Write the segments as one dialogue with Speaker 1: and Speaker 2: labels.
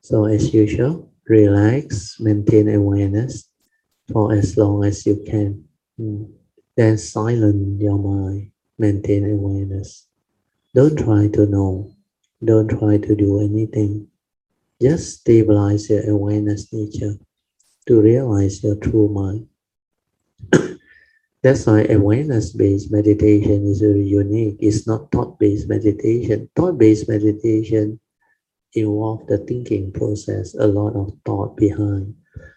Speaker 1: So as usual, relax, maintain awareness for as long as you can. Then silence your mind, maintain awareness. Don't try to know, don't try to do anything. Just stabilize your awareness nature to realize your true mind. That's why awareness-based meditation is very unique. It's not thought-based meditation. Thought-based meditation involves the thinking process, a lot of thought behind.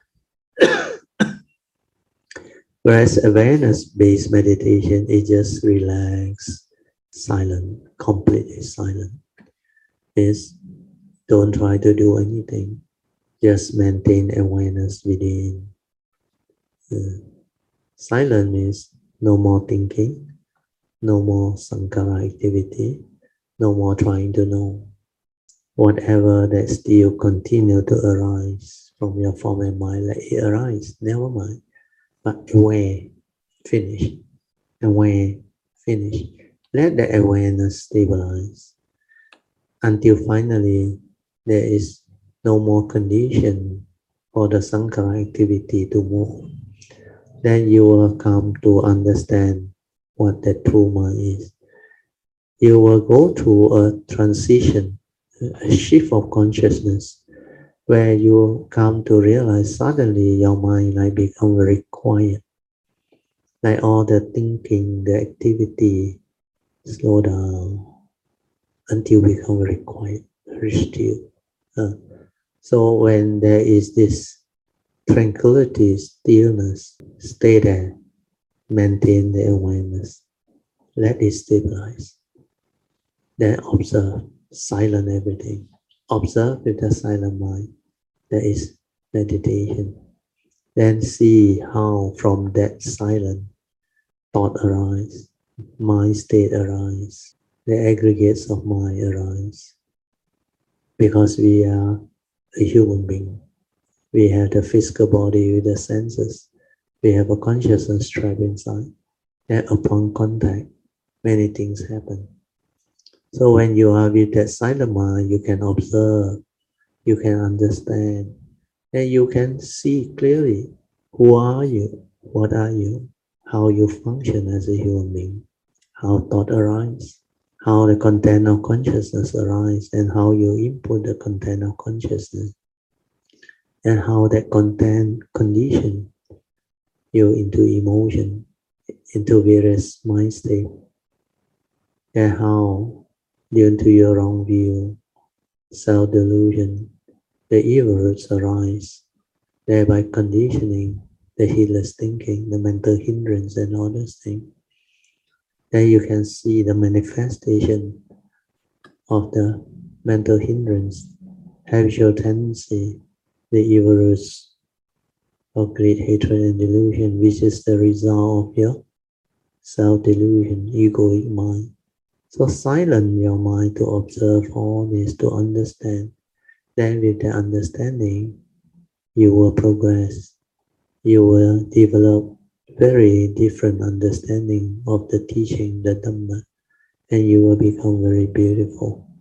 Speaker 1: Whereas awareness-based meditation is just relaxed, silent, completely silent. Is don't try to do anything. Just maintain awareness within. Silent means no more thinking, no more sankhara activity, no more trying to know. Whatever that still continue to arise from your form and mind, let it arise, never mind. But aware, finish. Aware, finish. Let the awareness stabilize until finally there is no more condition for the sankhara activity to move. Then you will come to understand what the true mind is. You will go through a transition, a shift of consciousness, where you come to realize suddenly your mind like become very quiet. Like all the thinking, the activity slow down until become very quiet, very still. So when there is this tranquility, stillness, stay there, maintain the awareness, let it stabilize. Then observe, silent everything. Observe with a silent mind. That is meditation. Then see how from that silent thought arise, mind state arise, the aggregates of mind arise. Because we are a human being. We have the physical body with the senses. We have a consciousness trapped inside. And upon contact, many things happen. So when you are with that silent mind, you can observe, you can understand, and you can see clearly who are you, what are you, how you function as a human being, how thought arise, how the content of consciousness arise, and how you input the content of consciousness, and how that content condition you into emotion, into various mind state, and how due to your wrong view, self-delusion, the evil roots arise, thereby conditioning the heedless thinking, the mental hindrance and all those things. Then you can see the manifestation of the mental hindrance, habitual tendency, the evil roots of greed, hatred and delusion, which is the result of your self-delusion, egoic mind. So silence your mind to observe all this, to understand. Then with the understanding, you will progress. You will develop very different understanding of the teaching, the Dhamma, and you will become very beautiful.